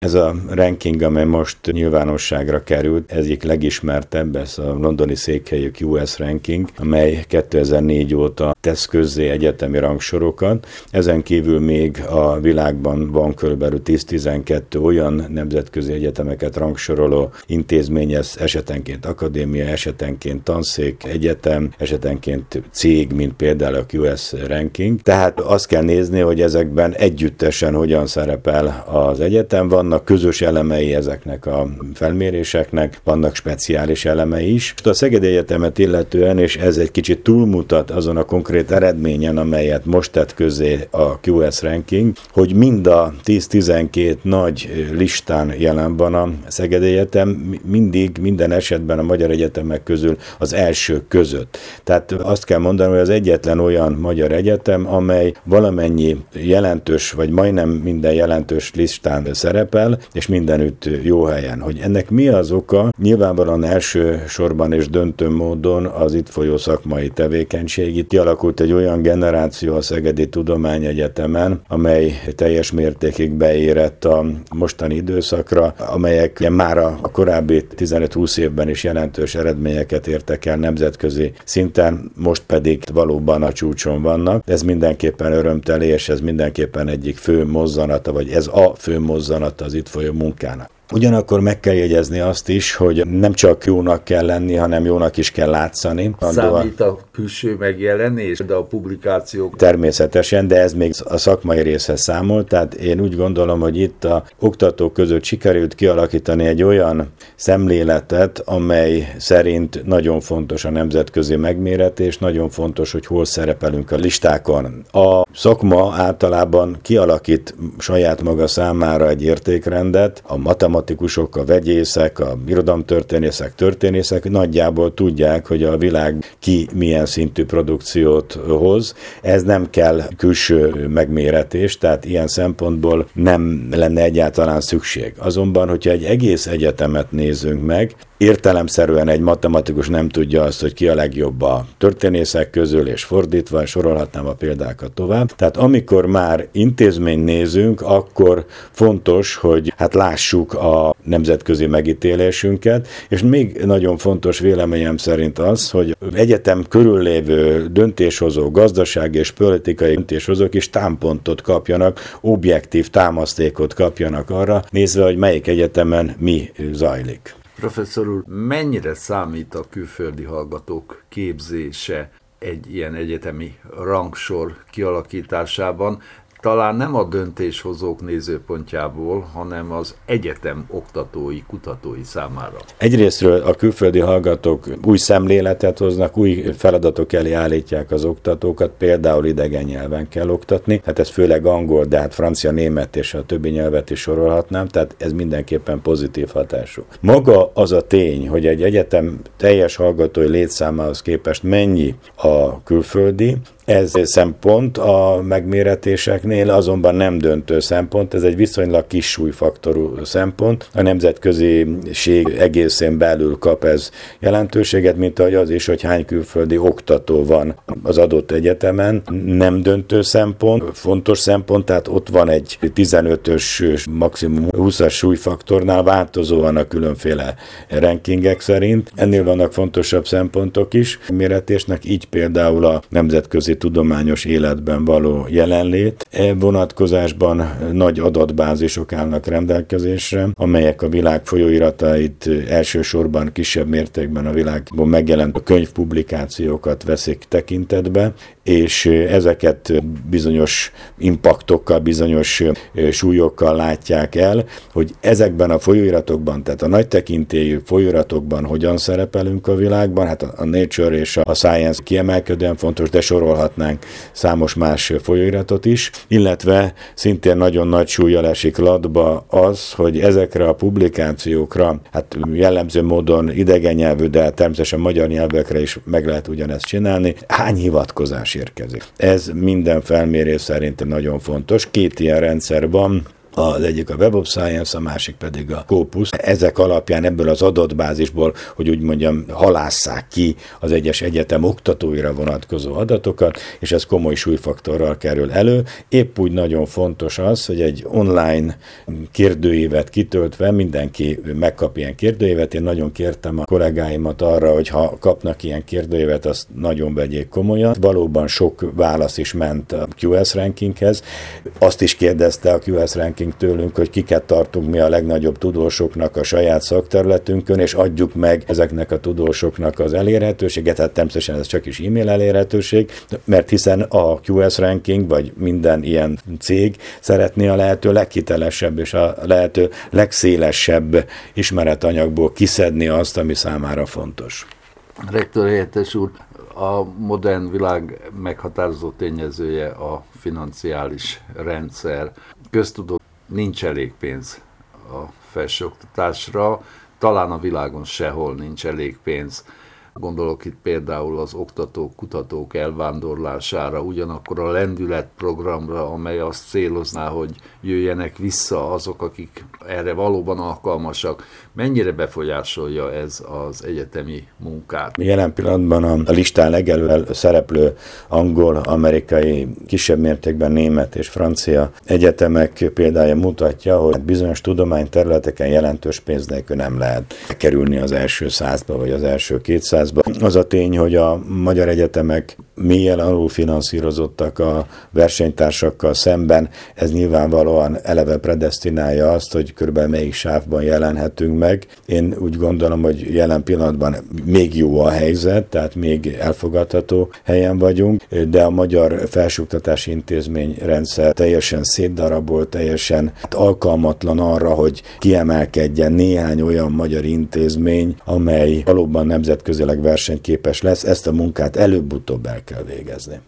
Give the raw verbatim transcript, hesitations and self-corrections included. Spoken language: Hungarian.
Ez a ranking, amely most nyilvánosságra került, egyik legismertebb, ez a londoni székhelyű Q S ranking, amely kétezer-négy óta tesz közzé egyetemi rangsorokat. Ezen kívül még a világban van körülbelül tíz-tizenkét olyan nemzetközi egyetemeket rangsoroló intézmény, ez esetenként akadémia, esetenként tanszék, egyetem, esetenként cég, mint például a Q S ranking. Tehát azt kell nézni, hogy ezekben együttesen hogyan szerepel az egyetem. Vannak közös elemei ezeknek a felméréseknek, vannak speciális elemei is. A Szegedi Egyetemet illetően, és ez egy kicsit túlmutat azon a konkrét eredményen, amelyet most tett közzé a Q S ranking, hogy mind a tíz-tizenkét nagy listán jelen van a Szegedi Egyetem, mindig, minden esetben a magyar egyetemek közül az első között. Tehát azt kell mondani, hogy az egyetlen olyan magyar egyetem, amely valamennyi jelentős, vagy majdnem minden jelentős listán szerepel, és mindenütt jó helyen. Hogy ennek mi az oka? Nyilvánvalóan első sorban és döntő módon az itt folyó szakmai tevékenység. Itt kialakult egy olyan generáció a Szegedi Tudományegyetemen, amely teljes mértékig beérett a mostani időszakra, amelyek már a korábbi tizenöt-húsz évben is jelentős eredményeket értek el nemzetközi szinten, most pedig valóban a csúcson vannak. Ez mindenképpen örömteli, és ez mindenképpen egyik fő mozzanata, vagy ez a fő mozzanata az itt folyó munkának. Ugyanakkor meg kell jegyezni azt is, hogy nem csak jónak kell lenni, hanem jónak is kell látszani. Számít a külső megjelenés, de a publikációk... Természetesen, de ez még a szakmai részhez számol, tehát én úgy gondolom, hogy itt a oktatók között sikerült kialakítani egy olyan szemléletet, amely szerint nagyon fontos a nemzetközi megméretés, nagyon fontos, hogy hol szerepelünk a listákon. A szakma általában kialakít saját maga számára egy értékrendet, a matematikai matematikusok, a vegyészek, a irodalomtörténészek, történészek nagyjából tudják, hogy a világ ki milyen szintű produkciót hoz. Ez nem kell külső megméretés, tehát ilyen szempontból nem lenne egyáltalán szükség. Azonban, hogyha egy egész egyetemet nézzünk meg, értelemszerűen egy matematikus nem tudja azt, hogy ki a legjobb a történészek közül, és fordítva, sorolhatnám a példákat tovább. Tehát amikor már intézményt nézünk, akkor fontos, hogy hát lássuk a nemzetközi megítélésünket, és még nagyon fontos véleményem szerint az, hogy egyetem körül lévő döntéshozók, gazdasági és politikai döntéshozók is támpontot kapjanak, objektív támasztékot kapjanak arra, nézve, hogy melyik egyetemen mi zajlik. Professzor úr, mennyire számít a külföldi hallgatók képzése egy ilyen egyetemi rangsor kialakításában? Talán nem a döntéshozók nézőpontjából, hanem az egyetem oktatói, kutatói számára. Egyrésztről a külföldi hallgatók új szemléletet hoznak, új feladatok elé állítják az oktatókat, például idegen nyelven kell oktatni, hát ez főleg angol, de hát francia, német és a többi nyelvet is sorolhatnám, tehát ez mindenképpen pozitív hatású. Maga az a tény, hogy egy egyetem teljes hallgatói létszámához képest mennyi a külföldi, ez szempont a megméretéseknél, azonban nem döntő szempont, ez egy viszonylag kis súlyfaktorú szempont. A nemzetköziség egészén belül kap ez jelentőséget, mint ahogy az is, hogy hány külföldi oktató van az adott egyetemen. Nem döntő szempont, fontos szempont, tehát ott van egy tizenötös, maximum húszas súlyfaktornál változóan a különféle rankingek szerint. Ennél vannak fontosabb szempontok is a méretésnek, így például a nemzetközi tudományos életben való jelenlét. E vonatkozásban nagy adatbázisok állnak rendelkezésre, amelyek a világ folyóiratait elsősorban kisebb mértékben a világban megjelent könyvpublikációkat veszik tekintetbe, és ezeket bizonyos impaktokkal, bizonyos súlyokkal látják el, hogy ezekben a folyóiratokban, tehát a nagy tekintélyű folyóiratokban hogyan szerepelünk a világban, hát a Nature és a Science kiemelkedően fontos, de sorolhatnánk számos más folyóiratot is, illetve szintén nagyon nagy súllyal esik latba az, hogy ezekre a publikációkra, hát jellemző módon idegen nyelvű, de természetesen magyar nyelvekre is meg lehet ugyanezt csinálni, hány hivatkozás érkezik. Ez minden felmérés szerint nagyon fontos. Két ilyen rendszer van. az egyik a Web of Science, a másik pedig a Scopus. Ezek alapján ebből az adatbázisból, hogy úgy mondjam, halásszák ki az egyes egyetem oktatóira vonatkozó adatokat, és ez komoly súlyfaktorral kerül elő. Épp úgy nagyon fontos az, hogy egy online kérdőívet kitöltve mindenki megkap ilyen kérdőívet. Én nagyon kértem a kollégáimat arra, hogy ha kapnak ilyen kérdőívet, azt nagyon vegyék komolyan. Valóban sok válasz is ment a Q S rankinghez. Azt is kérdezte a Q S ranking tőlünk, hogy kiket tartunk mi a legnagyobb tudósoknak a saját szakterületünkön, és adjuk meg ezeknek a tudósoknak az elérhetőséget. Hát természetesen ez csak is e-mail elérhetőség, mert hiszen a Q S ranking, vagy minden ilyen cég szeretné a lehető leghitelesebb és a lehető legszélesebb ismeretanyagból kiszedni azt, ami számára fontos. Rektor helyettes úr, a modern világ meghatározó tényezője a financiális rendszer. Köztudott, nincs elég pénz a felsőoktatásra, talán a világon sehol nincs elég pénz. Gondolok itt például az oktatók, kutatók elvándorlására, ugyanakkor a lendületprogramra, amely azt célozná, hogy jöjjenek vissza azok, akik erre valóban alkalmasak. Mennyire befolyásolja ez az egyetemi munkát? Jelen pillanatban a listán legelő szereplő angol, amerikai, kisebb mértékben német és francia egyetemek példája mutatja, hogy bizonyos tudományterületeken jelentős pénz nélkül nem lehet kerülni az első százba vagy az első kétszázba. Az a tény, hogy a magyar egyetemek mélyen alulfinanszírozottak a versenytársakkal szemben, ez nyilvánvalóan eleve predesztinálja azt, hogy körülbelül melyik sávban jelenhetünk meg. Én úgy gondolom, hogy jelen pillanatban még jó a helyzet, tehát még elfogadható helyen vagyunk, de a magyar felsőoktatási intézményrendszer teljesen szétdarabolt, teljesen alkalmatlan arra, hogy kiemelkedjen néhány olyan magyar intézmény, amely valóban nemzetközileg versenyképes lesz. Ezt a munkát előbb-utóbb el kell végezni.